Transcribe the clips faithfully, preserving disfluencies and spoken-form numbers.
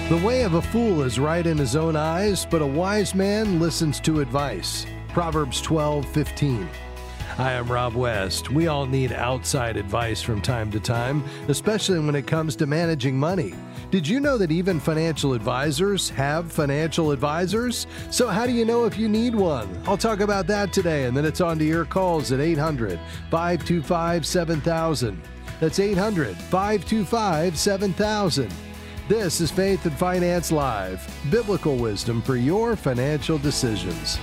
The way of a fool is right in his own eyes, but a wise man listens to advice. Proverbs twelve fifteen. Hi, I'm Rob West. We all need outside advice from time to time, especially when it comes to managing money. Did you know that even financial advisors have financial advisors? So how do you know if you need one? I'll talk about that today, and then it's on to your calls at eight hundred, five two five, seven thousand. That's eight hundred, five two five, seven thousand. This is Faith and Finance Live, biblical wisdom for your financial decisions.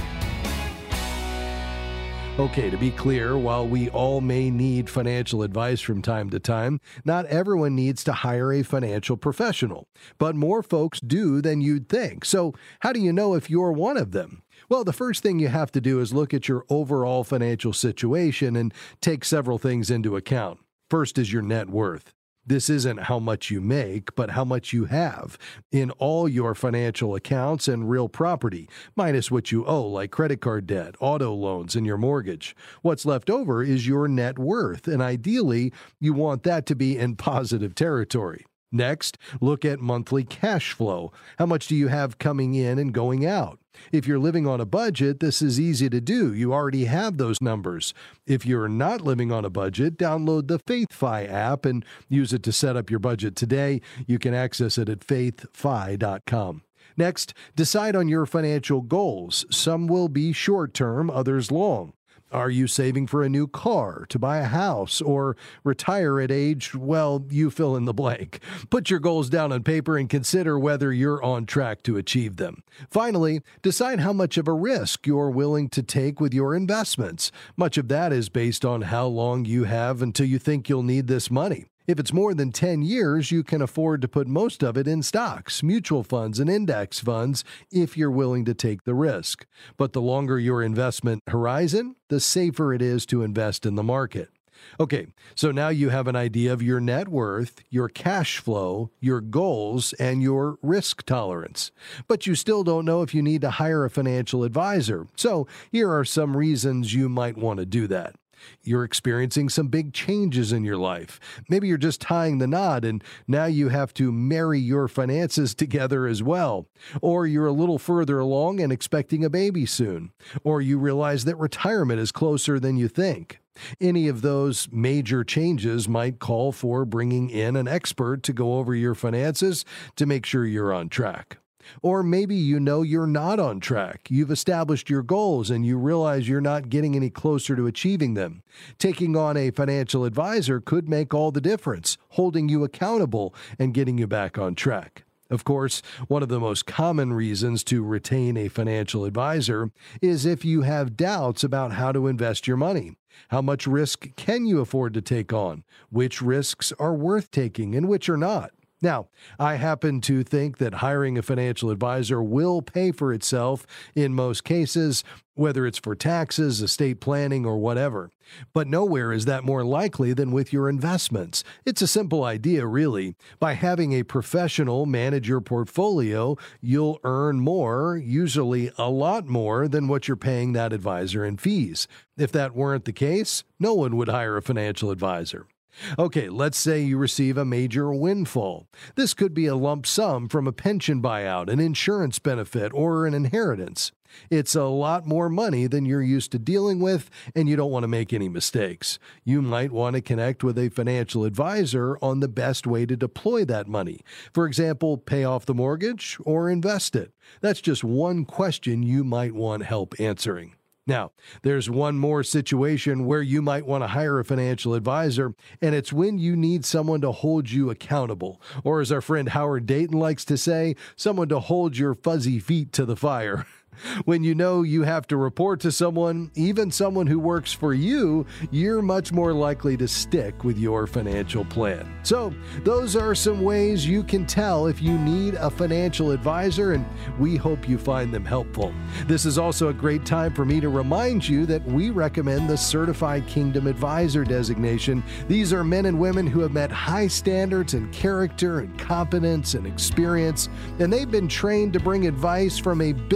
Okay, to be clear, while we all may need financial advice from time to time, not everyone needs to hire a financial professional, but more folks do than you'd think. So how do you know if you're one of them? Well, the first thing you have to do is look at your overall financial situation and take several things into account. First is your net worth. This isn't how much you make, but how much you have in all your financial accounts and real property, minus what you owe, like credit card debt, auto loans, and your mortgage. What's left over is your net worth, and ideally, you want that to be in positive territory. Next, look at monthly cash flow. How much do you have coming in and going out? If you're living on a budget, this is easy to do. You already have those numbers. If you're not living on a budget, download the FaithFi app and use it to set up your budget today. You can access it at faith fi dot com. Next, decide on your financial goals. Some will be short-term, others long. Are you saving for a new car, to buy a house, or retire at age, well, you fill in the blank? Put your goals down on paper and consider whether you're on track to achieve them. Finally, decide how much of a risk you're willing to take with your investments. Much of that is based on how long you have until you think you'll need this money. If it's more than ten years, you can afford to put most of it in stocks, mutual funds, and index funds if you're willing to take the risk. But the longer your investment horizon, the safer it is to invest in the market. Okay, so now you have an idea of your net worth, your cash flow, your goals, and your risk tolerance. But you still don't know if you need to hire a financial advisor. So here are some reasons you might want to do that. You're experiencing some big changes in your life. Maybe you're just tying the knot and now you have to marry your finances together as well. Or you're a little further along and expecting a baby soon. Or you realize that retirement is closer than you think. Any of those major changes might call for bringing in an expert to go over your finances to make sure you're on track. Or maybe you know you're not on track. You've established your goals and you realize you're not getting any closer to achieving them. Taking on a financial advisor could make all the difference, holding you accountable and getting you back on track. Of course, one of the most common reasons to retain a financial advisor is if you have doubts about how to invest your money. How much risk can you afford to take on? Which risks are worth taking and which are not? Now, I happen to think that hiring a financial advisor will pay for itself in most cases, whether it's for taxes, estate planning, or whatever. But nowhere is that more likely than with your investments. It's a simple idea, really. By having a professional manage your portfolio, you'll earn more, usually a lot more, than what you're paying that advisor in fees. If that weren't the case, no one would hire a financial advisor. Okay, let's say you receive a major windfall. This could be a lump sum from a pension buyout, an insurance benefit, or an inheritance. It's a lot more money than you're used to dealing with, and you don't want to make any mistakes. You might want to connect with a financial advisor on the best way to deploy that money. For example, pay off the mortgage or invest it. That's just one question you might want help answering. Now, there's one more situation where you might want to hire a financial advisor, and it's when you need someone to hold you accountable, or as our friend Howard Dayton likes to say, someone to hold your fuzzy feet to the fire. When you know you have to report to someone, even someone who works for you, you're much more likely to stick with your financial plan. So, those are some ways you can tell if you need a financial advisor, and we hope you find them helpful. This is also a great time for me to remind you that we recommend the Certified Kingdom Advisor designation. These are men and women who have met high standards in character and competence and experience, and they've been trained to bring advice from a biblical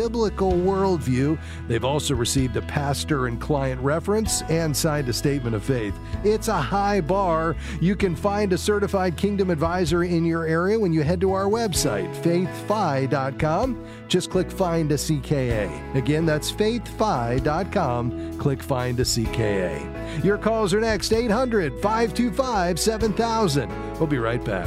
biblical worldview. They've also received a pastor and client reference and signed a statement of faith. It's a high bar. You can find a certified Kingdom advisor in your area when you head to our website, faith fi dot com. Just click Find a C K A. Again, that's faith fi dot com. Click Find a C K A. Your calls are next, eight hundred, five two five, seven thousand. We'll be right back.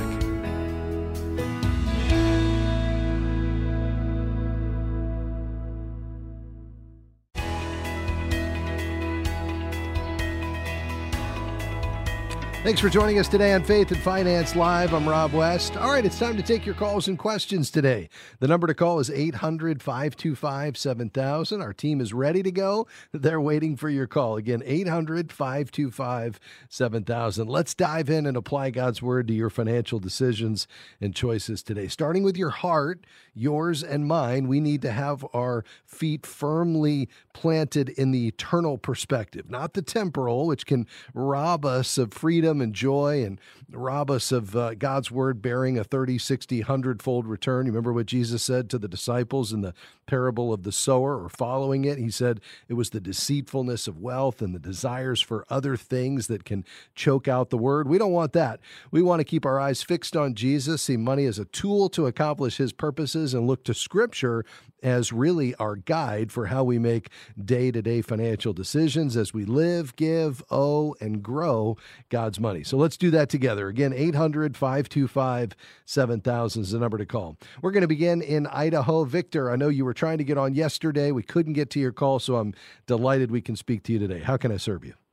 Thanks for joining us today on Faith and Finance Live. I'm Rob West. All right, it's time to take your calls and questions today. The number to call is eight hundred, five two five, seven thousand. Our team is ready to go. They're waiting for your call. Again, eight hundred, five two five, seven thousand. Let's dive in and apply God's word to your financial decisions and choices today. Starting with your heart, yours and mine, we need to have our feet firmly planted in the eternal perspective, not the temporal, which can rob us of freedom and joy and rob us of uh, God's word bearing a thirty, sixty, one hundred fold return. You remember what Jesus said to the disciples in the parable of the sower, or following it? He said it was the deceitfulness of wealth and the desires for other things that can choke out the word. We don't want that. We want to keep our eyes fixed on Jesus, see money as a tool to accomplish his purposes, and look to Scripture as really our guide for how we make day-to-day financial decisions as we live, give, owe, and grow God's money. So let's do that together. Again, eight hundred, five two five, seven thousand is the number to call. We're going to begin in Idaho. Victor, I know you were trying to get on yesterday. We couldn't get to your call, so I'm delighted we can speak to you today. How can I serve you?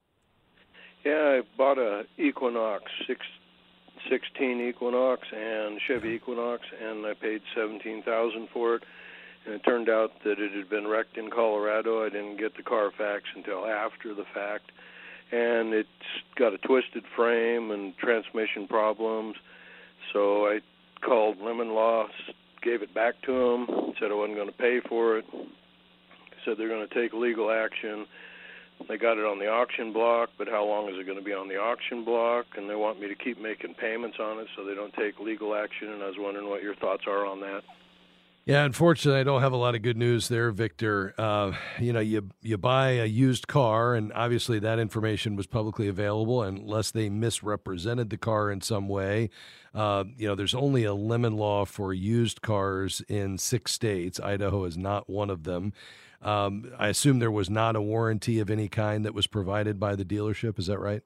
Yeah, I bought a Equinox, six, sixteen Equinox and Chevy Equinox, and I paid seventeen thousand dollars for it. And it turned out that it had been wrecked in Colorado. I didn't get the Carfax until after the fact. And it's got a twisted frame and transmission problems. So I called Lemon Law, gave it back to them, said I wasn't going to pay for it. Said they're going to take legal action. They got it on the auction block, but how long is it going to be on the auction block? And they want me to keep making payments on it so they don't take legal action. And I was wondering what your thoughts are on that. Yeah, unfortunately, I don't have a lot of good news there, Victor. Uh, you know, you you buy a used car, and obviously that information was publicly available, unless they misrepresented the car in some way. Uh, you know, there's only a lemon law for used cars in six states. Idaho is not one of them. Um, I assume there was not a warranty of any kind that was provided by the dealership. Is that right?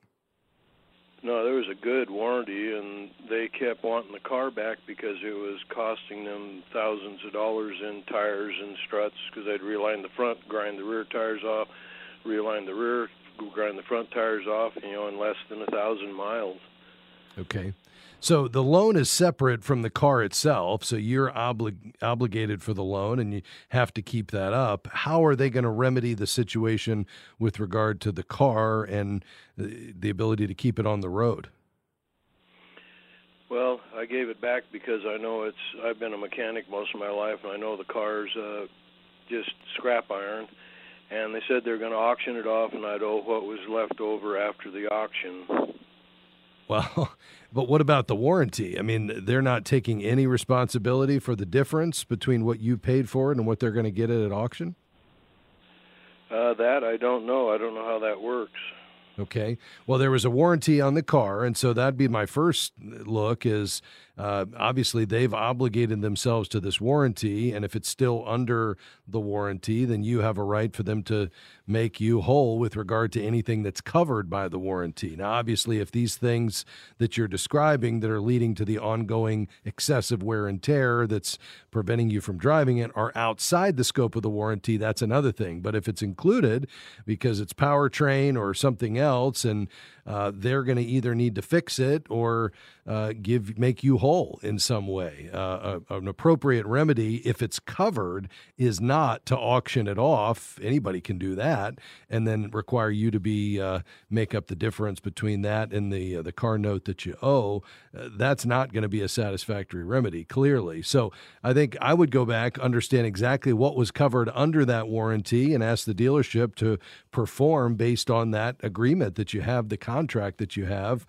No, there was a good warranty, and they kept wanting the car back because it was costing them thousands of dollars in tires and struts, because they'd realign the front, grind the rear tires off, realign the rear, grind the front tires off, you know, in less than a thousand miles. Okay. So the loan is separate from the car itself, so you're oblig- obligated for the loan, and you have to keep that up. How are they going to remedy the situation with regard to the car and the ability to keep it on the road? Well, I gave it back because I know it's. I've been a mechanic most of my life, and I know the car's uh, just scrap iron. And they said they're going to auction it off, and I'd owe what was left over after the auction. Well, but what about the warranty? I mean, they're not taking any responsibility for the difference between what you paid for it and what they're going to get it at auction? Uh, that I don't know. I don't know how that works. Okay. Well, there was a warranty on the car, and so that'd be my first look is uh, obviously they've obligated themselves to this warranty, and if it's still under the warranty, then you have a right for them to make you whole with regard to anything that's covered by the warranty. Now, obviously, if these things that you're describing that are leading to the ongoing excessive wear and tear that's preventing you from driving it are outside the scope of the warranty, that's another thing. But if it's included because it's powertrain or something else, and uh, they're going to either need to fix it or uh, give make you whole in some way. Uh, a, an appropriate remedy, if it's covered, is not to auction it off. Anybody can do that, and then require you to be uh, make up the difference between that and the uh, the car note that you owe. Uh, that's not going to be a satisfactory remedy, clearly. So I think I would go back, understand exactly what was covered under that warranty, and ask the dealership to perform based on that agreement that you have, the contract that you have.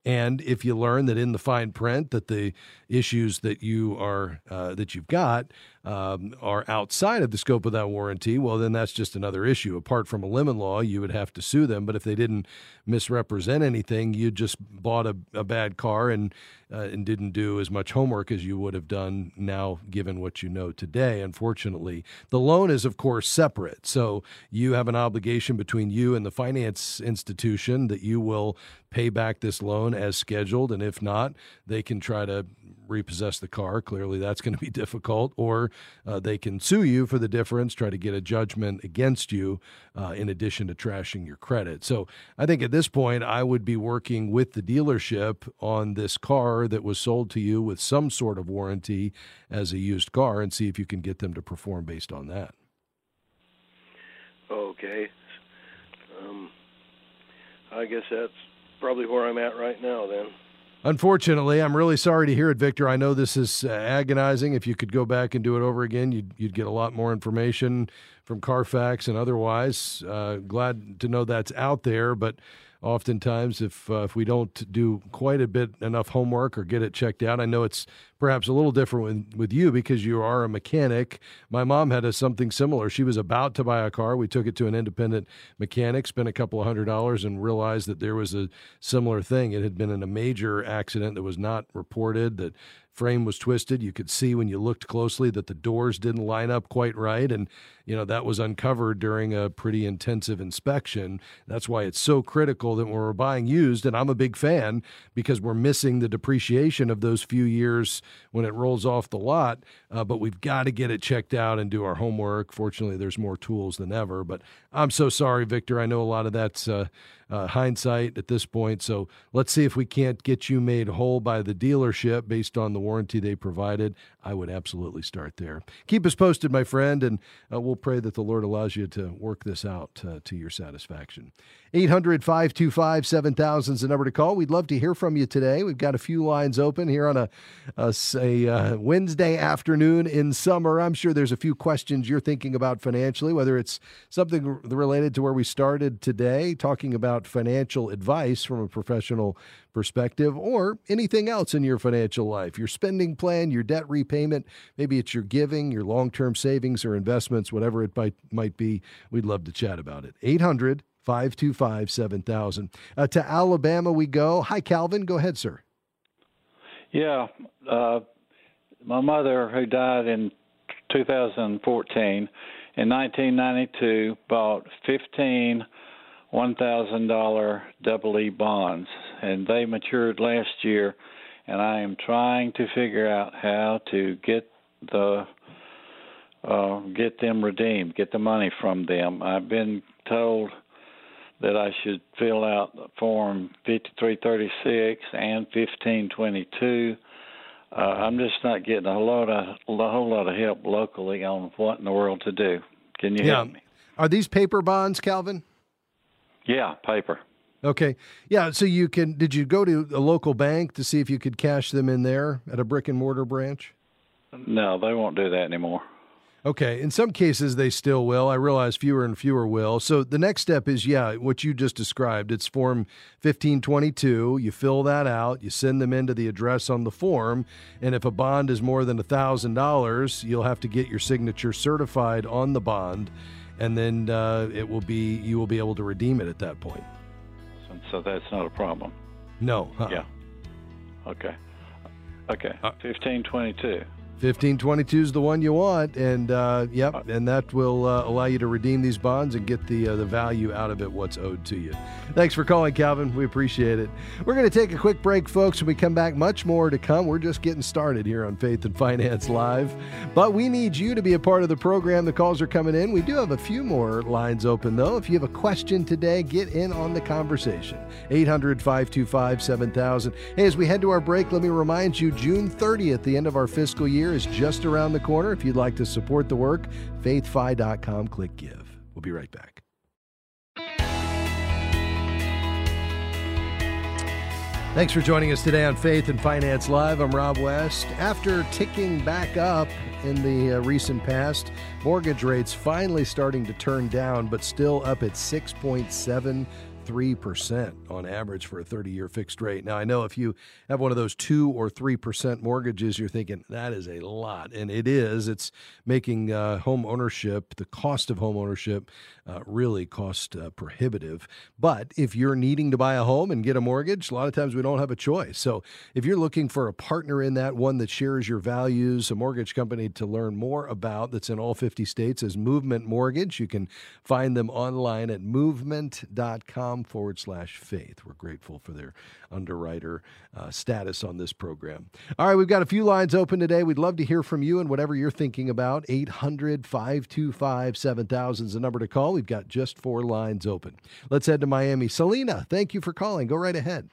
And if you learn that in the fine print that the issues that you are uh, that you've got um, are outside of the scope of that warranty, well, then that's just another issue. Apart from a lemon law, you would have to sue them. But if they didn't misrepresent anything, you just bought a, a bad car and uh, and didn't do as much homework as you would have done now, given what you know today. Unfortunately, the loan is, of course, separate. So you have an obligation between you and the finance institution that you will pay back this loan as scheduled, and if not, they can try to repossess the car. Clearly, that's going to be difficult, or uh, they can sue you for the difference, try to get a judgment against you uh, in addition to trashing your credit. So I think at this point, I would be working with the dealership on this car that was sold to you with some sort of warranty as a used car and see if you can get them to perform based on that. Okay. Um, I guess that's probably where I'm at right now then. Unfortunately, I'm really sorry to hear it, Victor. I know this is uh, agonizing. If you could go back and do it over again, you'd, you'd get a lot more information from Carfax and otherwise. Uh, glad to know that's out there, but oftentimes if uh, if we don't do quite a bit enough homework or get it checked out, I know it's perhaps a little different with, with you because you are a mechanic. My mom had a, something similar. She was about to buy a car. We took it to an independent mechanic, spent a couple of hundred dollars, and realized that there was a similar thing. It had been in a major accident that was not reported, that frame was twisted. You could see when you looked closely that the doors didn't line up quite right. And, you know, that was uncovered during a pretty intensive inspection. That's why it's so critical that when we're buying used, and I'm a big fan because we're missing the depreciation of those few years when it rolls off the lot, uh, but we've got to get it checked out and do our homework. Fortunately, there's more tools than ever, but I'm so sorry, Victor. I know a lot of that's uh, uh, hindsight at this point, so let's see if we can't get you made whole by the dealership based on the warranty they provided. I would absolutely start there. Keep us posted, my friend, and uh, we'll pray that the Lord allows you to work this out uh, to your satisfaction. eight hundred, five two five, seven thousand is the number to call. We'd love to hear from you today. We've got a few lines open here on a, a, a uh, Wednesday afternoon in summer. I'm sure there's a few questions you're thinking about financially, whether it's something related to where we started today, talking about financial advice from a professional perspective, or anything else in your financial life, your spending plan, your debt repayment, maybe it's your giving, your long-term savings or investments, whatever it might, might be. We'd love to chat about it. eight hundred, five two five, seven thousand. Uh, to Alabama we go. Hi, Calvin. Go ahead, sir. Yeah. Uh, my mother, who died in two thousand fourteen, in nineteen ninety-two, bought fifteen one thousand dollars double E bonds, and they matured last year, and I am trying to figure out how to get the uh, get them redeemed, get the money from them. I've been told that I should fill out Form fifty-three thirty-six and fifteen twenty-two. Uh, I'm just not getting a lot of a whole lot of help locally on what in the world to do. Can you yeah. help me? Are these paper bonds, Calvin? Yeah, paper. Okay. Yeah, so you can, did you go to a local bank to see if you could cash them in there at a brick and mortar branch? No, they won't do that anymore. Okay. In some cases, they still will. I realize fewer and fewer will. So the next step is, yeah, what you just described. It's Form fifteen twenty-two. You fill that out. You send them into the address on the form. And if a bond is more than one thousand dollars, you'll have to get your signature certified on the bond. And then uh, it will be you will be able to redeem it at that point. So that's not a problem. No. Huh? Yeah. Okay. Okay. Uh, fifteen twenty-two. fifteen twenty-two is the one you want, and uh, yep, uh, and that will uh, allow you to redeem these bonds and get the uh, the value out of it, what's owed to you. Thanks for calling, Calvin. We appreciate it. We're going to take a quick break, folks. When we come back, much more to come. We're just getting started here on Faith and Finance Live, but we need you to be a part of the program. The calls are coming in. We do have a few more lines open, though. If you have a question today, get in on the conversation. eight hundred, five two five, seven thousand. Hey, as we head to our break, let me remind you, June thirtieth, the end of our fiscal year, is just around the corner. If you'd like to support the work, faith fi dot com, click give. We'll be right back. Thanks for joining us today on Faith and Finance Live. I'm Rob West. After ticking back up in the uh, recent past, mortgage rates finally starting to turn down, but still up at six point seven three percent on average for a thirty-year fixed rate. Now, I know if you have one of those two or three percent mortgages, you're thinking that is a lot, and it is. It's making uh, home ownership, the cost of home ownership, uh, really cost uh, prohibitive. But if you're needing to buy a home and get a mortgage, a lot of times we don't have a choice. So if you're looking for a partner in that, one that shares your values, a mortgage company to learn more about that's in all fifty states is Movement Mortgage. You can find them online at movement.com forward slash faith. We're grateful for their underwriter uh, status on this program. All right, we've got a few lines open today. We'd love to hear from you and whatever you're thinking about. eight hundred, five two five, seven thousand is the number to call. We've got just four lines open. Let's head to Miami. Selena, thank you for calling. Go right ahead.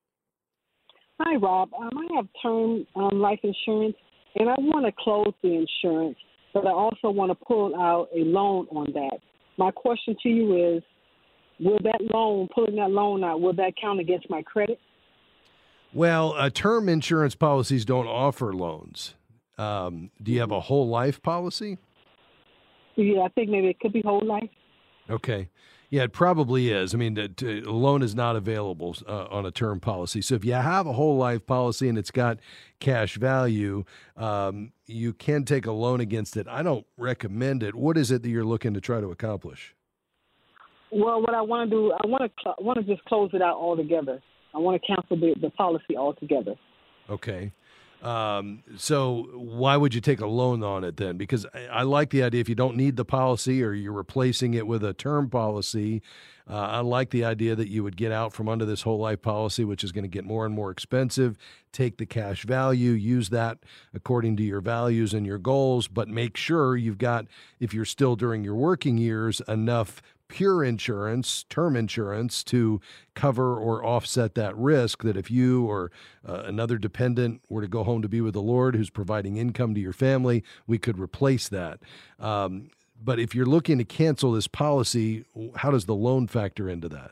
Hi, Rob. Um, I have term um, life insurance, and I want to close the insurance, but I also want to pull out a loan on that. My question to you is, will that loan, pulling that loan out, will that count against my credit? Well, uh, term insurance policies don't offer loans. Um, do you have a whole life policy? Yeah, I think maybe it could be whole life. Okay. Yeah, it probably is. I mean, the, the loan is not available uh, on a term policy. So if you have a whole life policy and it's got cash value, um, you can take a loan against it. I don't recommend it. What is it that you're looking to try to accomplish? Well, what I want to do, I want to cl- want to just close it out altogether. I want to cancel the, the policy altogether. Okay. Um, so why would you take a loan on it then? Because I, I like the idea if you don't need the policy or you're replacing it with a term policy, uh, I like the idea that you would get out from under this whole life policy, which is going to get more and more expensive, take the cash value, use that according to your values and your goals, but make sure you've got, if you're still during your working years, enough pure insurance, term insurance, to cover or offset that risk that if you or uh, another dependent were to go home to be with the Lord who's providing income to your family, we could replace that. Um, but if you're looking to cancel this policy, how does the loan factor into that?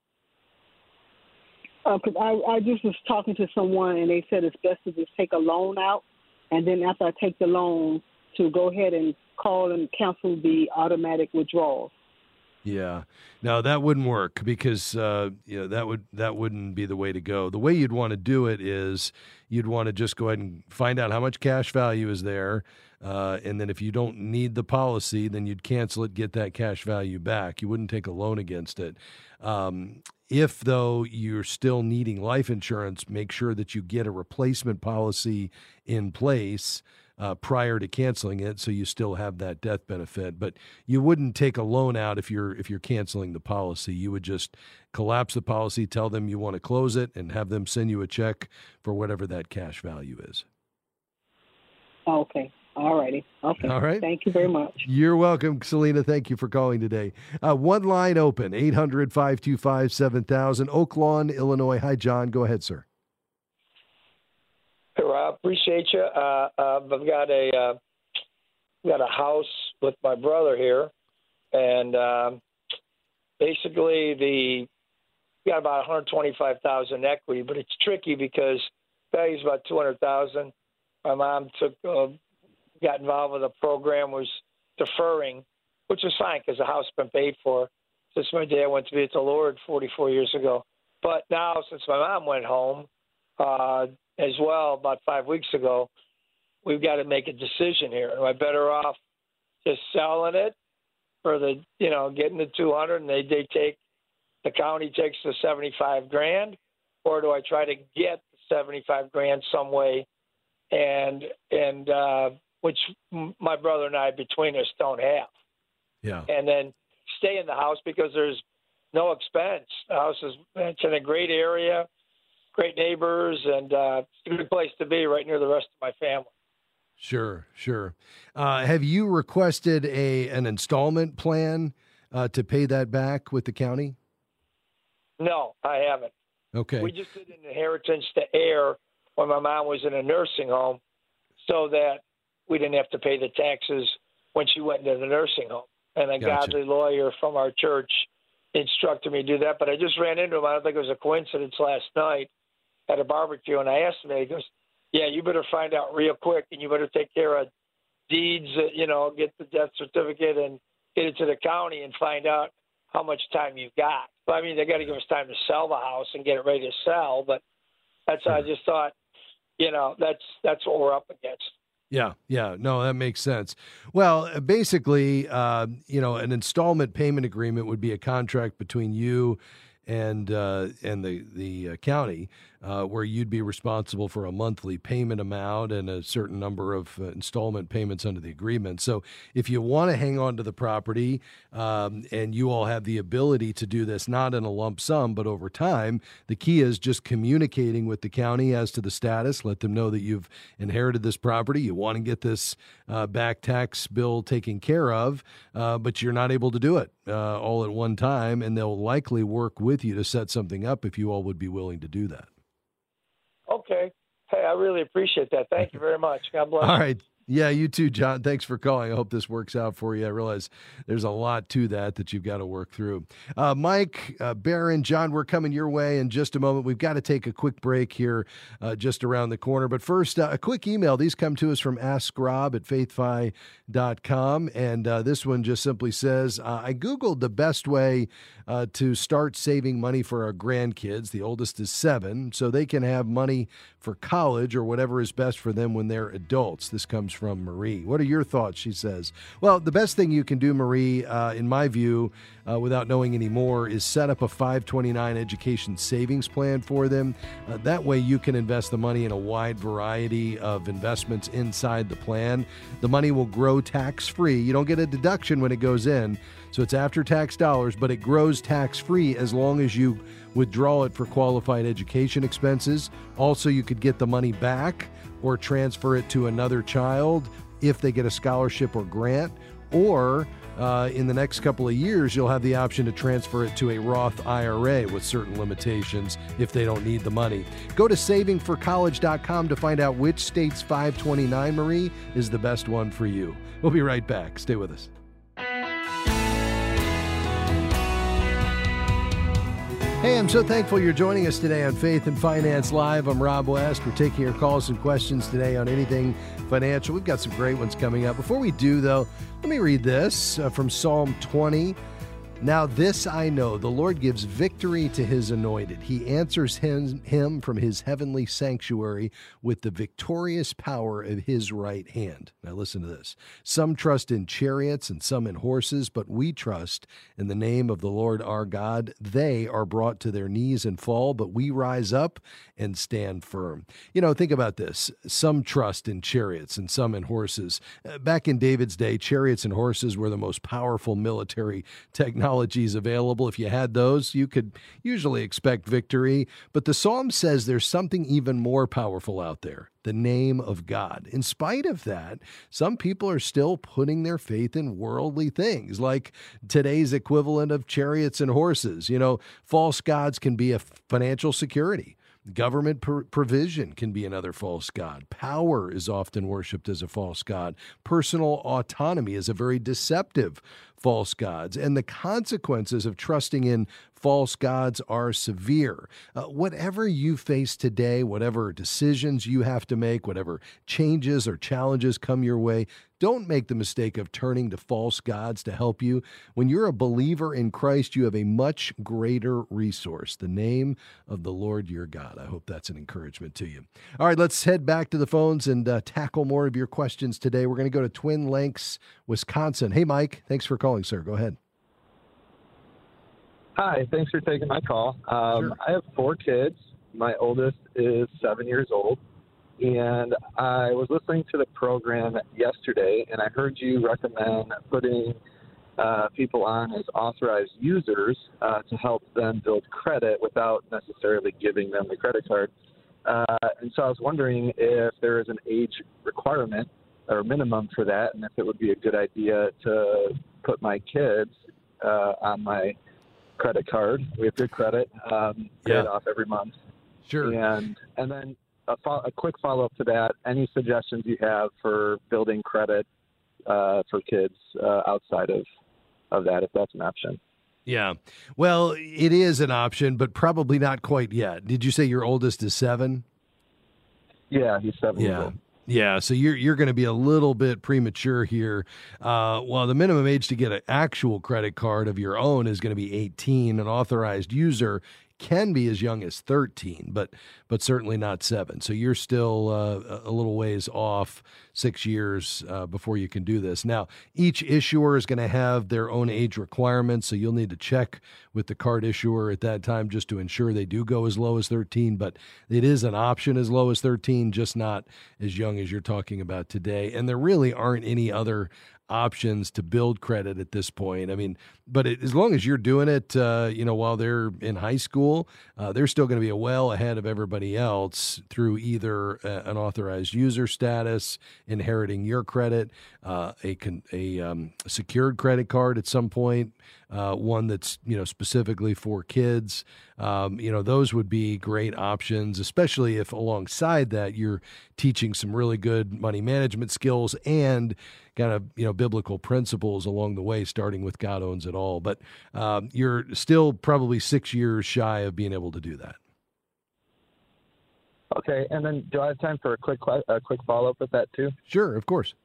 Uh, 'cause I, I just was talking to someone, and they said it's best to just take a loan out, and then after I take the loan, to go ahead and call and cancel the automatic withdrawals. Yeah, no, that wouldn't work because uh, you know that would that wouldn't be the way to go. The way you'd want to do it is you'd want to just go ahead and find out how much cash value is there, uh, and then if you don't need the policy, then you'd cancel it, get that cash value back. You wouldn't take a loan against it. Um, if though you're still needing life insurance, make sure that you get a replacement policy in place Uh, prior to canceling it, so you still have that death benefit. But you wouldn't take a loan out if you're if you're canceling the policy. You would just collapse the policy, tell them you want to close it, and have them send you a check for whatever that cash value is. Okay. All righty. Okay. All right. Thank you very much. You're welcome, Selena. Thank you for calling today. Uh, one line open, eight hundred, five two five, seven thousand, Oak Lawn, Illinois. Hi, John. Go ahead, sir. Hey, Rob, appreciate you. Uh, uh, I've got a uh, got a house with my brother here, and um, basically the we got about one hundred twenty-five thousand equity, but it's tricky because value's about two hundred thousand. My mom took uh, got involved with a program, was deferring, which was fine because the house has been paid for since my dad went to be with the Lord forty-four years ago. But now, since my mom went home, uh, as well, about five weeks ago, we've got to make a decision here. Am I better off just selling it for the, you know, getting the two hundred and they, they take, the county takes the seventy-five grand, or do I try to get the seventy-five grand some way and, and, uh, which my brother and I between us don't have. Yeah. And then stay in the house because there's no expense. The house is, it's in a great area, great neighbors, and uh, it's a good place to be right near the rest of my family. Sure, sure. Uh, have you requested a an installment plan uh, to pay that back with the county? No, I haven't. Okay. We just did an inheritance to heir when my mom was in a nursing home so that we didn't have to pay the taxes when she went into the nursing home. And a Gotcha. godly lawyer from our church instructed me to do that. But I just ran into him. I don't think it was a coincidence last night at a barbecue, and I asked him, and he goes, yeah, you better find out real quick, and you better take care of deeds, uh, you know, get the death certificate and get it to the county and find out how much time you've got. But I mean, they got to give us time to sell the house and get it ready to sell. But that's I just thought, you know, that's that's what we're up against. Yeah, yeah, no, that makes sense. Well, basically, uh, you know, an installment payment agreement would be a contract between you and uh, and the the uh, county, uh, where you'd be responsible for a monthly payment amount and a certain number of uh, installment payments under the agreement. So if you want to hang on to the property, um, and you all have the ability to do this, not in a lump sum, but over time, the key is just communicating with the county as to the status. Let them know that you've inherited this property. You want to get this uh, back tax bill taken care of, uh, but you're not able to do it uh, all at one time, and they'll likely work with you to set something up if you all would be willing to do that. Okay. Hey, I really appreciate that. Thank you very much. God bless. All right. Yeah, you too, John. Thanks for calling. I hope this works out for you. I realize there's a lot to that that you've got to work through. Uh, Mike, uh, Barron, John, we're coming your way in just a moment. We've got to take a quick break here uh, just around the corner. But first, uh, a quick email. These come to us from Ask Rob at faith fi dot com. And uh, this one just simply says, uh, I Googled the best way uh, to start saving money for our grandkids. The oldest is seven, so they can have money for college or whatever is best for them when they're adults. This comes from Marie. What are your thoughts? She says, well, the best thing you can do, Marie, uh, in my view, uh, without knowing any more, is set up a five twenty-nine education savings plan for them. Uh, that way you can invest the money in a wide variety of investments inside the plan. The money will grow tax-free. You don't get a deduction when it goes in, so it's after-tax dollars, but it grows tax-free as long as you withdraw it for qualified education expenses. Also, you could get the money back or transfer it to another child if they get a scholarship or grant, or uh, in the next couple of years, you'll have the option to transfer it to a Roth I R A with certain limitations if they don't need the money. Go to saving for college dot com to find out which state's five twenty-nine, Marie, is the best one for you. We'll be right back. Stay with us. Hey, I'm so thankful you're joining us today on Faith and Finance Live. I'm Rob West. We're taking your calls and questions today on anything financial. We've got some great ones coming up. Before we do, though, let me read this uh, from Psalm twenty. Now this I know, the Lord gives victory to his anointed. He answers him, him from his heavenly sanctuary with the victorious power of his right hand. Now listen to this. Some trust in chariots and some in horses, but we trust in the name of the Lord our God. They are brought to their knees and fall, but we rise up and stand firm. You know, think about this. Some trust in chariots and some in horses. Back in David's day, chariots and horses were the most powerful military technology available. If you had those, you could usually expect victory. But the Psalm says there's something even more powerful out there, the name of God. In spite of that, some people are still putting their faith in worldly things, like today's equivalent of chariots and horses. You know, false gods can be a financial security. Government pr- provision can be another false god. Power is often worshipped as a false god. Personal autonomy is a very deceptive false god. And the consequences of trusting in false gods are severe. Uh, whatever you face today, whatever decisions you have to make, whatever changes or challenges come your way, don't make the mistake of turning to false gods to help you. When you're a believer in Christ, you have a much greater resource, the name of the Lord your God. I hope that's an encouragement to you. All right, let's head back to the phones and uh, tackle more of your questions today. We're going to go to Twin Lakes, Wisconsin. Hey, Mike, thanks for calling, sir. Go ahead. Hi, thanks for taking my call. Um, Sure. I have four kids. My oldest is seven years old. And I was listening to the program yesterday, and I heard you recommend putting uh, people on as authorized users uh, to help them build credit without necessarily giving them the credit card. Uh, and so I was wondering if there is an age requirement or minimum for that, and if it would be a good idea to put my kids uh, on my credit card. We have good credit, um, pay Yeah. it off every month. Sure. And and then a, fo- a quick follow-up to that, any suggestions you have for building credit uh, for kids uh, outside of, of that, if that's an option? Yeah. Well, it is an option, but probably not quite yet. Did you say your oldest is seven? Yeah, he's seven years Yeah. old. Yeah, so you're you're going to be a little bit premature here. Uh, well, the minimum age to get an actual credit card of your own is going to be eighteen. An authorized user can be as young as thirteen, but but certainly not seven. So you're still uh, a little ways off, six years uh, before you can do this. Now, each issuer is going to have their own age requirements, so you'll need to check with the card issuer at that time just to ensure they do go as low as thirteen, but it is an option as low as thirteen, just not as young as you're talking about today. And there really aren't any other options to build credit at this point. I mean, but it, as long as you're doing it, uh, you know, while they're in high school, uh, they're still going to be well ahead of everybody else through either uh, an authorized user status, inheriting your credit, uh, a con- a um, secured credit card at some point, uh, one that's, you know, specifically for kids. Um, you know, those would be great options, especially if alongside that you're teaching some really good money management skills and kind of, you know, biblical principles along the way, starting with God owns it all. But um, you're still probably six years shy of being able to do that. Okay, and then do I have time for a quick a quick follow-up with that too? Sure, of course.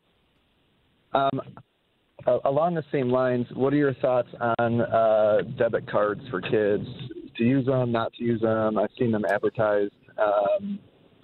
Um, uh, along the same lines, what are your thoughts on uh, debit cards for kids? To use them, not to use them? I've seen them advertised. Um,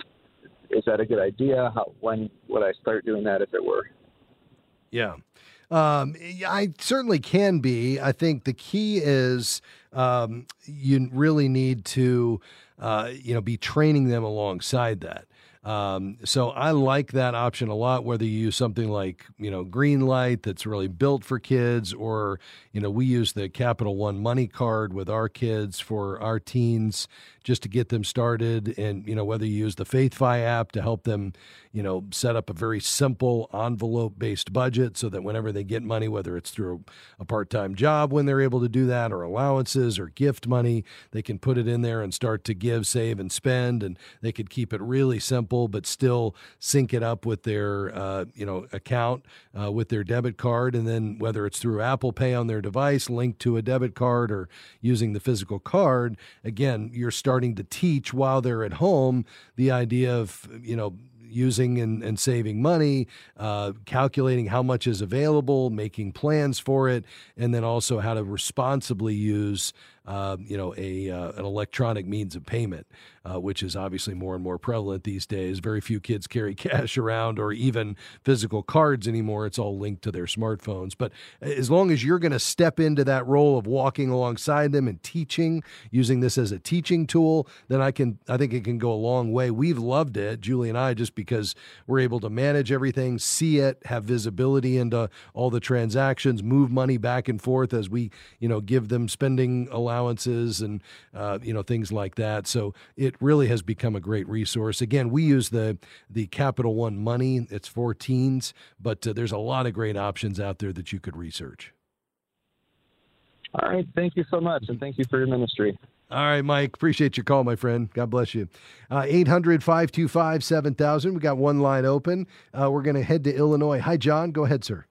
is that a good idea? How, when would I start doing that if it were? Yeah. Um, I certainly can be. I think the key is um, you really need to, uh, you know, be training them alongside that. Um, so I like that option a lot, whether you use something like, you know, Greenlight that's really built for kids, or, you know, we use the Capital One Money Card with our kids for our teens just to get them started. And, you know, whether you use the FaithFi app to help them, you know, set up a very simple envelope-based budget so that whenever they get money, whether it's through a part-time job when they're able to do that, or allowances or gift money, they can put it in there and start to give, save, and spend, and they could keep it really simple but still sync it up with their, uh, you know, account uh, with their debit card. And then whether it's through Apple Pay on their device, linked to a debit card, or using the physical card, again, you're starting to teach while they're at home the idea of, you know, using and, and saving money, uh, calculating how much is available, making plans for it, and then also how to responsibly use, uh, you know, a uh, an electronic means of payment, uh, which is obviously more and more prevalent these days. Very few kids carry cash around or even physical cards anymore. It's all linked to their smartphones. But as long as you're going to step into that role of walking alongside them and teaching, using this as a teaching tool, then I can I think it can go a long way. We've loved it, Julie and I, just because we're able to manage everything, see it, have visibility into all the transactions, move money back and forth as we, you know, give them spending allowances and, uh, you know, things like that. So it really has become a great resource. Again, we use the the Capital One Money. It's for teens, but uh, there's a lot of great options out there that you could research. All right. Thank you so much, and thank you for your ministry. All right, Mike. Appreciate your call, my friend. God bless you. Uh, eight hundred, five two five, seven thousand. We got one line open. Uh, we're going to head to Illinois. Hi, John. Go ahead, sir.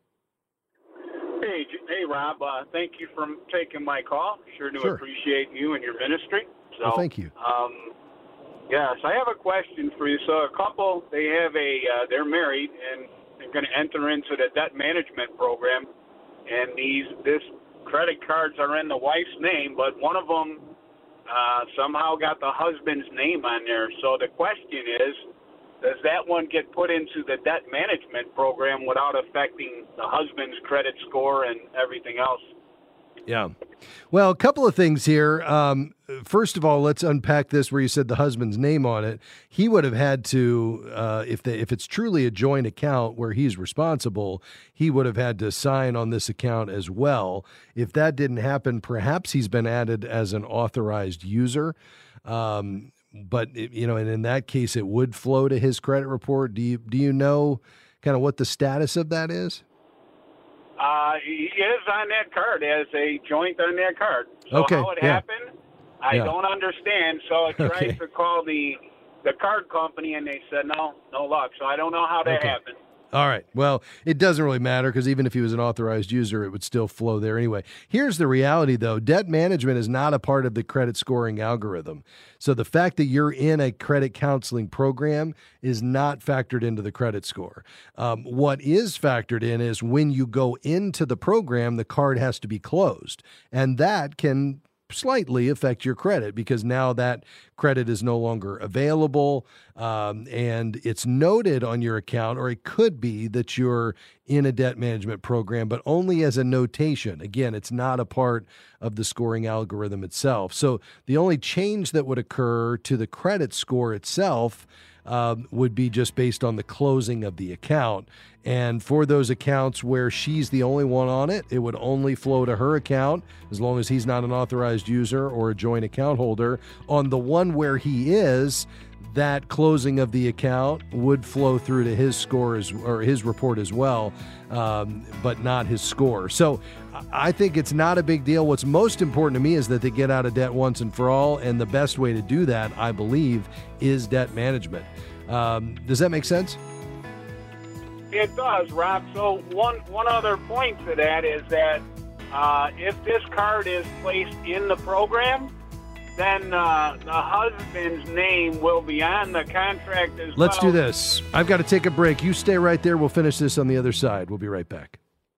Hey, hey, Rob. Uh, thank you for taking my call. Sure do Sure. appreciate you and your ministry. So, Well, thank you. Um, yes, I have a question for you. So, a couple, they have a, uh, they're married and they're going to enter into the debt management program, and these, this credit cards are in the wife's name, but one of them uh, somehow got the husband's name on there. So the question is, does that one get put into the debt management program without affecting the husband's credit score and everything else? Yeah. Well, a couple of things here. Um, first of all, let's unpack this where you said the husband's name on it. He would have had to, uh, if they, if it's truly a joint account where he's responsible, he would have had to sign on this account as well. If that didn't happen, perhaps he's been added as an authorized user. Um, but, you know, and in that case, it would flow to his credit report. Do you, do you know kind of what the status of that is? Uh, he is on that card as a joint on that card. So Okay, how it yeah. happened, I Yeah. don't understand. So I tried Okay. to call the the card company, and they said no, no luck. So I don't know how that Okay. happened. All right. Well, it doesn't really matter because even if he was an authorized user, it would still flow there anyway. Here's the reality, though. Debt management is not a part of the credit scoring algorithm. So the fact that you're in a credit counseling program is not factored into the credit score. Um, what is factored in is when you go into the program, the card has to be closed. And that can slightly affect your credit because now that credit is no longer available, um, and it's noted on your account, or it could be that you're in a debt management program, but only as a notation. Again, it's not a part of the scoring algorithm itself. So the only change that would occur to the credit score itself Um, would be just based on the closing of the account. And for those accounts where she's the only one on it, it would only flow to her account as long as he's not an authorized user or a joint account holder. On the one where he is, that closing of the account would flow through to his score as, or his report as well, um, but not his score. So I think it's not a big deal. What's most important to me is that they get out of debt once and for all, and the best way to do that, I believe, is debt management. Um, does that make sense? It does, Rob. So one one other point to that is that uh, if this card is placed in the program, then uh, the husband's name will be on the contract as well. Let's do this. I've got to take a break. You stay right there. We'll finish this on the other side. We'll be right back.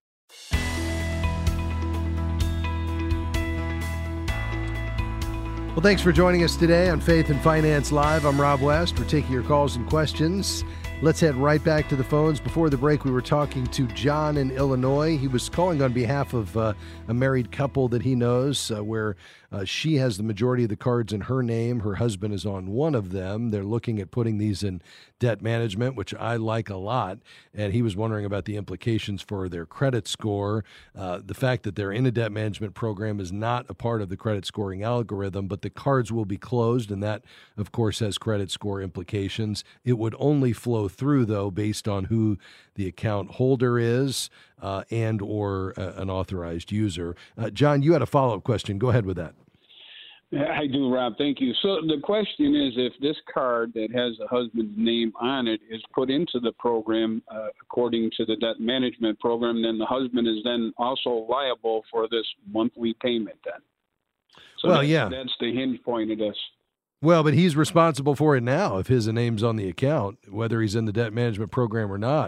Well, thanks for joining us today on Faith and Finance Live. I'm Rob West. We're taking your calls and questions. Let's head right back to the phones. Before the break, we were talking to John in Illinois. He was calling on behalf of uh, a married couple that he knows uh, where uh, she has the majority of the cards in her name. Her husband is on one of them. They're looking at putting these in debt management, which I like a lot. And he was wondering about the implications for their credit score. Uh, the fact that they're in a debt management program is not a part of the credit scoring algorithm, but the cards will be closed, and that, of course, has credit score implications. It would only flow through, though, based on who the account holder is uh, and or uh, an authorized user. Uh, John, you had a follow-up question. Go ahead with that. I do, Rob. Thank you. So the question is, if this card that has the husband's name on it is put into the program uh, according to the debt management program, then the husband is then also liable for this monthly payment then. So well, that's, yeah. That's the hinge point of this. Well, but he's responsible for it now if his name's on the account, whether he's in the debt management program or not.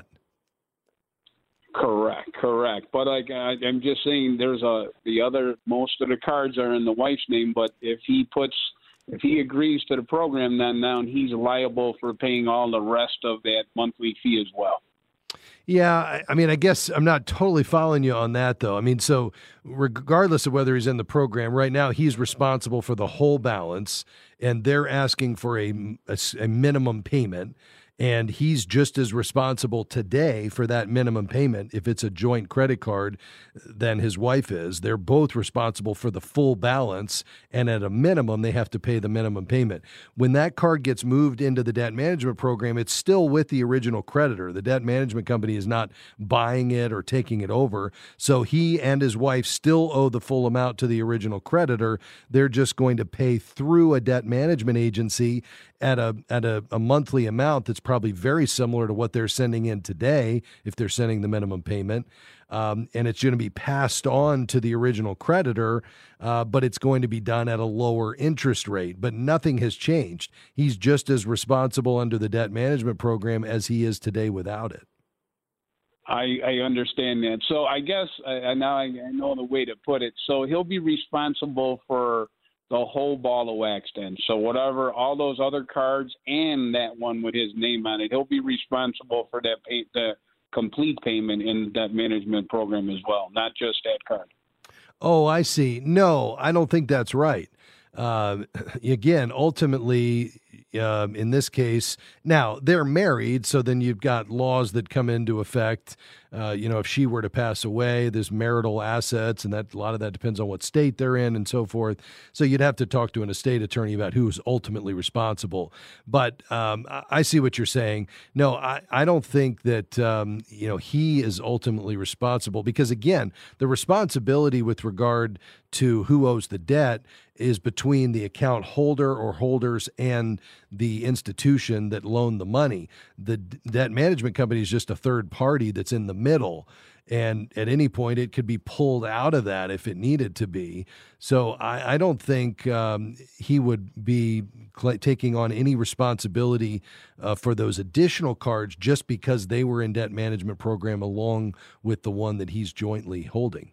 Correct, correct. But like I, I'm just saying, there's a the other most of the cards are in the wife's name. But if he puts, if he agrees to the program, then now he's liable for paying all the rest of that monthly fee as well. Yeah, I mean, I guess I'm not totally following you on that, though. I mean, so regardless of whether he's in the program, right now he's responsible for the whole balance, and they're asking for a, a, a minimum payment. And he's just as responsible today for that minimum payment if it's a joint credit card than his wife is. They're both responsible for the full balance, and at a minimum, they have to pay the minimum payment. When that card gets moved into the debt management program, it's still with the original creditor. The debt management company is not buying it or taking it over. So he and his wife still owe the full amount to the original creditor. They're just going to pay through a debt management agency at a at a, a monthly amount that's probably very similar to what they're sending in today if they're sending the minimum payment. Um, and it's going to be passed on to the original creditor, uh, but it's going to be done at a lower interest rate. But nothing has changed. He's just as responsible under the debt management program as he is today without it. I, I understand that. So I guess uh, now I, I know the way to put it. So he'll be responsible for the whole ball of wax then. So whatever, all those other cards and that one with his name on it, he'll be responsible for that pay, the complete payment in that management program as well, not just that card. Oh, I see. No, I don't think that's right. Uh, again, ultimately, um, in this case, now they're married, so then you've got laws that come into effect. Uh, you know, if she were to pass away, there's marital assets, and that a lot of that depends on what state they're in and so forth. So you'd have to talk to an estate attorney about who's ultimately responsible. But um, I see what you're saying. No, I, I don't think that, um, you know, he is ultimately responsible because, again, the responsibility with regard to who owes the debt is between the account holder or holders and the institution that loaned the money. The debt management company is just a third party that's in the middle. And at any point, it could be pulled out of that if it needed to be. So I, I don't think um, he would be cl- taking on any responsibility uh, for those additional cards just because they were in debt management program along with the one that he's jointly holding.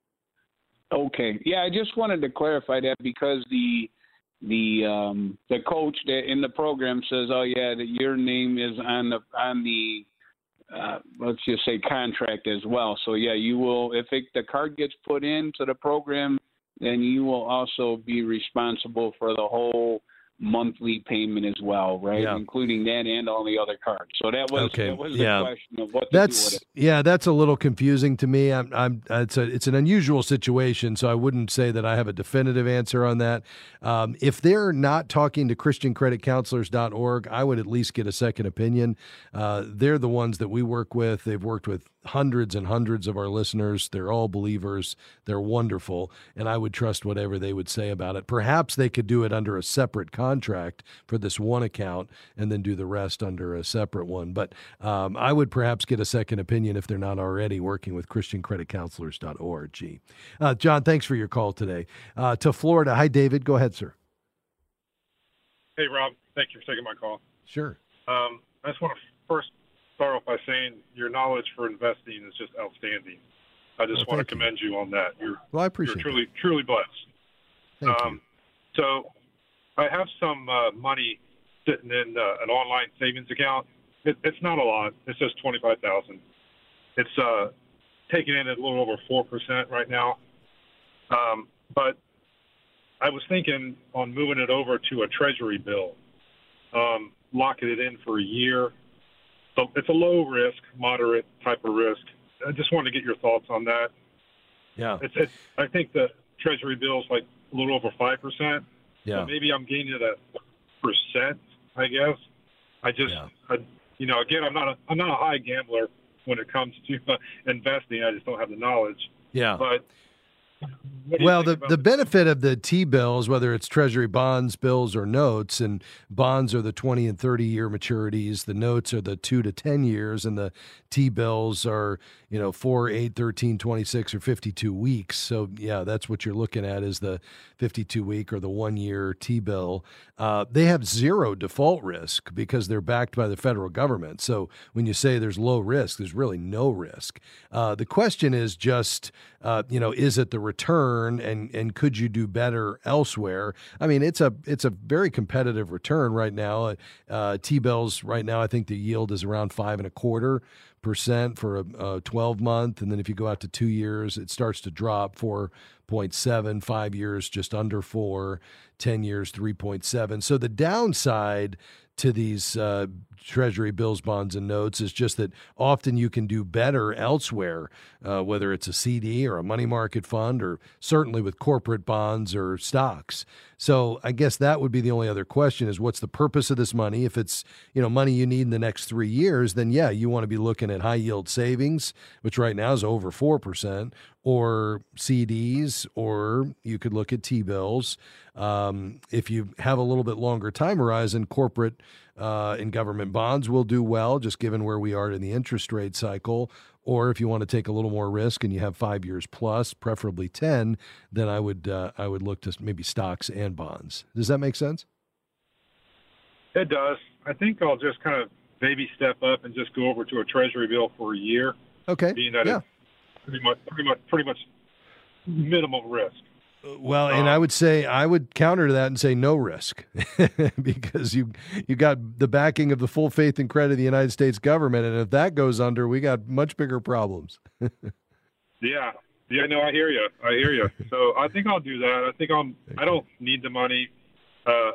Okay. Yeah, I just wanted to clarify that because the the um, the coach that in the program says, "Oh yeah, that your name is on the on the." Uh, let's just say contract as well. So yeah, you will, if it, the card gets put into the program, then you will also be responsible for the whole monthly payment as well, right? Yeah. Including that and all the other cards. So that was, okay. that was the yeah. question of what to that's, do with it. Yeah, that's a little confusing to me. I'm, I'm, it's a, it's an unusual situation, so I wouldn't say that I have a definitive answer on that. Um, if they're not talking to Christian Credit Counselors dot org, I would at least get a second opinion. Uh, they're the ones that we work with. They've worked with hundreds and hundreds of our listeners. They're all believers. They're wonderful, and I would trust whatever they would say about it. Perhaps they could do it under a separate contract for this one account and then do the rest under a separate one. But um, I would perhaps get a second opinion if they're not already working with Christian Credit Counselors dot org. Uh, John, thanks for your call today. Uh, to Florida. Hi, David. Go ahead, sir. Hey, Rob. Thank you for taking my call. Sure. Um, I just want to first start off by saying your knowledge for investing is just outstanding. I just well, want to commend you. you on that. You're, well, I appreciate you're truly, that. truly blessed. Thank um, you. So I have some uh, money sitting in uh, an online savings account. It, it's not a lot. It's just twenty-five thousand dollars. It's uh, taking in at a little over four percent right now. Um, but I was thinking on moving it over to a treasury bill, um, locking it in for a year. So it's a low risk, moderate type of risk. I just wanted to get your thoughts on that. Yeah. It's, it's I think the treasury bill is like a little over five percent. Yeah. So maybe I'm gaining it a percent, I guess. I just, yeah. I, you know, again, I'm not a, I'm not a high gambler when it comes to uh, investing. I just don't have the knowledge. Yeah. But well, the, the benefit of the T-bills, whether it's treasury bonds, bills, or notes, and bonds are the twenty and thirty year maturities, the notes are the two to ten years, and the T-bills are, you know, four, eight, thirteen, twenty-six, or fifty-two weeks. So, yeah, that's what you're looking at is the fifty-two week or the one year T-bill. Uh, they have zero default risk because they're backed by the federal government. So when you say there's low risk, there's really no risk. Uh, the question is just, uh, you know, is it the return and, and could you do better elsewhere? I mean, it's a it's a very competitive return right now. Uh, T-bills right now, I think the yield is around five and a quarter percent for a, a twelve month. And then if you go out to two years, it starts to drop four point seven, five years, just under four, ten years, three point seven. So the downside to these uh, treasury bills, bonds, and notes is just that often you can do better elsewhere, uh, whether it's a C D or a money market fund, or certainly with corporate bonds or stocks. So I guess that would be the only other question is what's the purpose of this money? If it's, you know, money you need in the next three years, then yeah, you want to be looking at high yield savings, which right now is over four percent, or C Ds, or you could look at T-bills. Um, if you have a little bit longer time horizon, corporate uh, and government bonds will do well, just given where we are in the interest rate cycle. Or if you want to take a little more risk and you have five years plus, preferably ten, then I would uh, I would look to maybe stocks and bonds. Does that make sense? It does. I think I'll just kind of baby step up and just go over to a treasury bill for a year. Okay. Being that yeah. it's pretty much pretty much pretty much minimal risk. Well, and I would say I would counter to that and say no risk because you you got the backing of the full faith and credit of the United States government, and if that goes under, we got much bigger problems. yeah, yeah, no, I hear you, I hear you. So I think I'll do that. I think I'm. I don't need the money. Uh,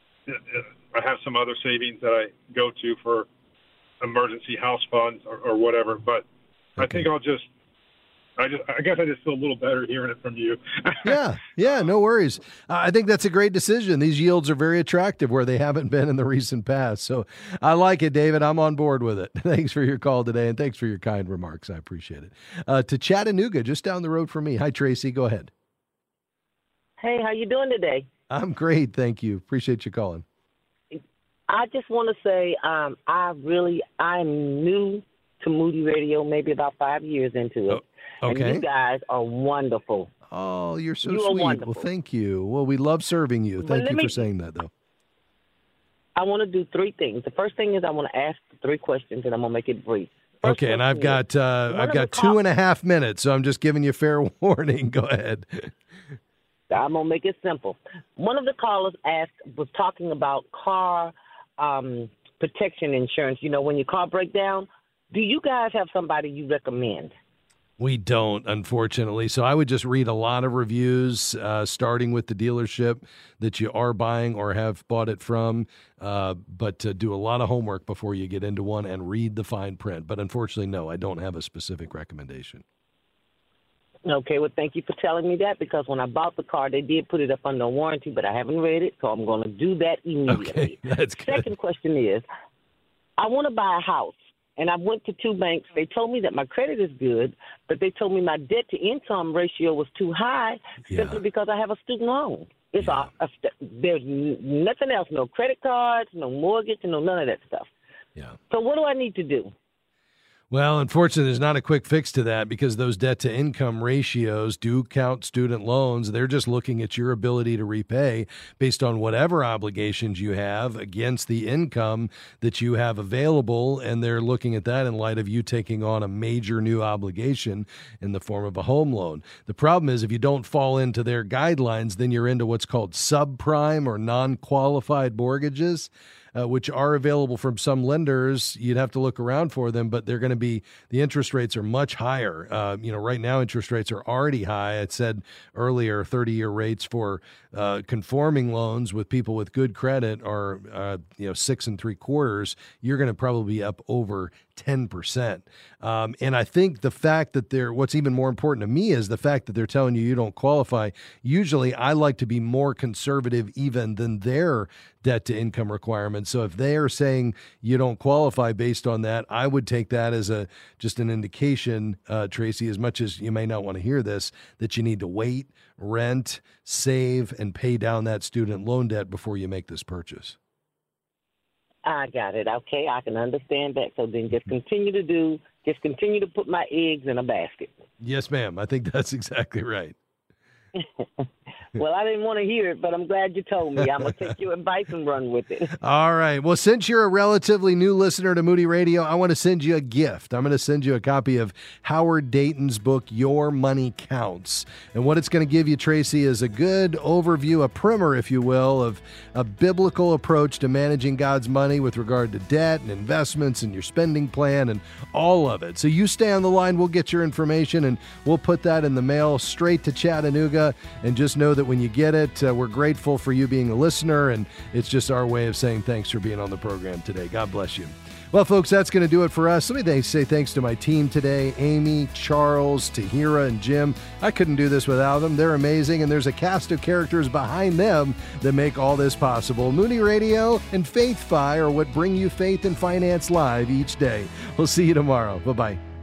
I have some other savings that I go to for emergency house funds or, or whatever, but okay. I think I'll just. I just, I guess I just feel a little better hearing it from you. yeah, yeah, no worries. Uh, I think that's a great decision. These yields are very attractive where they haven't been in the recent past. So I like it, David. I'm on board with it. Thanks for your call today, and thanks for your kind remarks. I appreciate it. Uh, to Chattanooga, just down the road from me. Hi, Tracy. Go ahead. Hey, how you doing today? I'm great, thank you. Appreciate you calling. I just want to say um, I really, I'm new to Moody Radio, maybe about five years into it. Oh, okay. And you guys are wonderful. Oh, you're so You are sweet. wonderful. Well, thank you. Well, we love serving you. But Thank let you me- for saying that, though. I want to do three things. The first thing is I want to ask three questions, and I'm going to make it brief. First Okay, and I've question is, got uh, one I've of got the two call- and a half minutes, so I'm just giving you fair warning. Go ahead. I'm going to make it simple. One of the callers asked, was talking about car um, protection insurance. You know, when your car breaks down, do you guys have somebody you recommend? We don't, unfortunately. So I would just read a lot of reviews, uh, starting with the dealership that you are buying or have bought it from, uh, but uh, do a lot of homework before you get into one and read the fine print. But unfortunately, no, I don't have a specific recommendation. Okay, well, thank you for telling me that, because when I bought the car, they did put it up under warranty, but I haven't read it, so I'm going to do that immediately. Okay, that's good. Second question is, I want to buy a house, and I went to two banks. They told me that my credit is good, but they told me my debt-to-income ratio was too high simply Yeah. because I have a student loan. It's Yeah. a, a st- there's n- nothing else, no credit cards, no mortgage, no none of that stuff. Yeah. So what do I need to do? Well, unfortunately, there's not a quick fix to that because those debt-to-income ratios do count student loans. They're just looking at your ability to repay based on whatever obligations you have against the income that you have available, and they're looking at that in light of you taking on a major new obligation in the form of a home loan. The problem is if you don't fall into their guidelines, then you're into what's called subprime or non-qualified mortgages. Uh, which are available from some lenders. You'd have to look around for them, but they're going to be, the interest rates are much higher. Uh, you know, right now interest rates are already high. I said earlier, thirty-year rates for uh, conforming loans with people with good credit are, uh, you know, six and three quarters. You're going to probably be up over ten percent. Um, and I think the fact that they're, what's even more important to me is the fact that they're telling you you don't qualify. Usually I like to be more conservative even than their debt to income requirements. So if they are saying you don't qualify based on that, I would take that as a, just an indication, uh, Tracy, as much as you may not want to hear this, that you need to wait, rent, save, and pay down that student loan debt before you make this purchase. I got it. Okay, I can understand that. So then just continue to do, just continue to put my eggs in a basket. Yes, ma'am. I think that's exactly right. Well, I didn't want to hear it, but I'm glad you told me. I'm going to take your advice and run with it. All right. Well, since you're a relatively new listener to Moody Radio, I want to send you a gift. I'm going to send you a copy of Howard Dayton's book, Your Money Counts. And what it's going to give you, Tracy, is a good overview, a primer, if you will, of a biblical approach to managing God's money with regard to debt and investments and your spending plan and all of it. So you stay on the line. We'll get your information, and we'll put that in the mail straight to Chattanooga. And just know that when you get it, uh, we're grateful for you being a listener, and it's just our way of saying thanks for being on the program today. God bless you. Well, folks, that's going to do it for us. Let me th- say thanks to my team today, Amy, Charles, Tahira, and Jim. I couldn't do this without them. They're amazing, and there's a cast of characters behind them that make all this possible. Moody Radio and FaithFi are what bring you faith and finance live each day. We'll see you tomorrow. Bye-bye.